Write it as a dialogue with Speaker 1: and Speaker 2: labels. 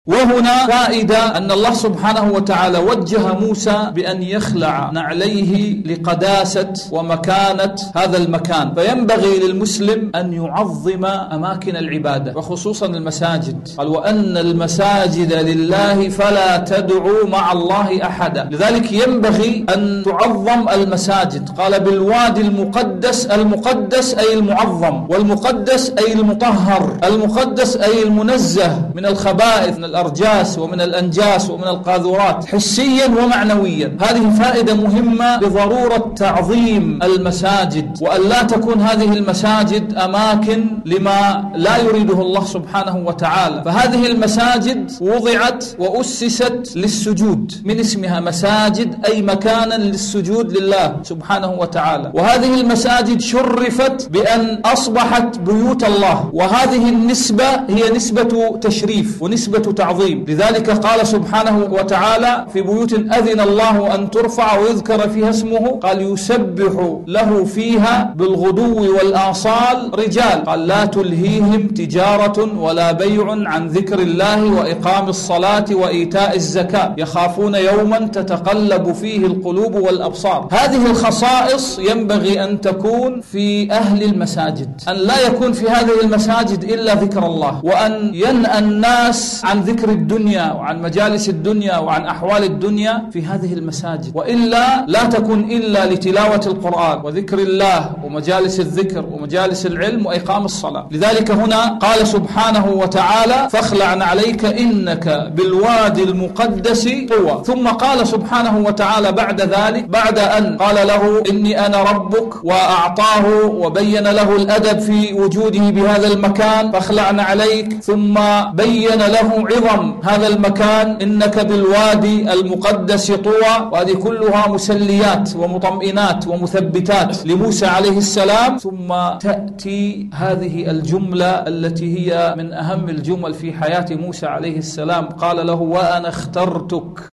Speaker 1: وهنا فائدة أن الله سبحانه وتعالى وجه موسى بأن يخلع نعليه لقداسة ومكانة هذا المكان، فينبغي للمسلم أن يعظم أماكن العبادة وخصوصا المساجد. قال وأن المساجد لله فلا تدعوا مع الله أحدا، لذلك ينبغي أن تعظم المساجد. قال بالوادي المقدس، المقدس أي المعظم، والمقدس أي المطهر، المقدس أي المنزه من الخبائث، من الأرجاس ومن الأنجاس ومن القاذورات حسيا ومعنويا. هذه فائدة مهمة بضرورة تعظيم المساجد، وأن لا تكون هذه المساجد أماكن لما لا يريده الله سبحانه وتعالى. فهذه المساجد وضعت وأسست للسجود، من اسمها مساجد أي مكانا للسجود لله سبحانه وتعالى. وهذه المساجد شرفت بأن أصبحت بيوت الله، وهذه النسبة هي نسبة تشريف ونسبة تعظيم. لذلك قال سبحانه وتعالى في بيوت أذن الله أن ترفع ويذكر فيها اسمه، قال يسبح له فيها بالغدو والآصال رجال، قال لا تلهيهم تجارة ولا بيع عن ذكر الله وإقام الصلاة وإيتاء الزكاة يخافون يوما تتقلب فيه القلوب والأبصار. هذه الخصائص ينبغي أن تكون في أهل المساجد، أن لا يكون في هذه المساجد إلا ذكر الله، وأن ينأى الناس عن ذكر الدنيا وعن مجالس الدنيا وعن أحوال الدنيا في هذه المساجد، وإلا لا تكون إلا لتلاوة القرآن وذكر الله ومجالس الذكر ومجالس العلم وإقام الصلاة. لذلك هنا قال سبحانه وتعالى فاخلع نعليك إنك بالوادي المقدس طوى. ثم قال سبحانه وتعالى بعد ذلك، بعد أن قال له إني أنا ربك وأعطاه وبين له الأدب في وجوده بهذا المكان، فاخلع نعليك، ثم بين له عظم هذا المكان، إنك بالوادي المقدس طوى. وهذه كلها مسليات ومطمئنات ومثبتات لموسى عليه السلام. ثم تأتي هذه الجملة التي هي من أهم الجمل في حياة موسى عليه السلام، قال له وأنا اخترتك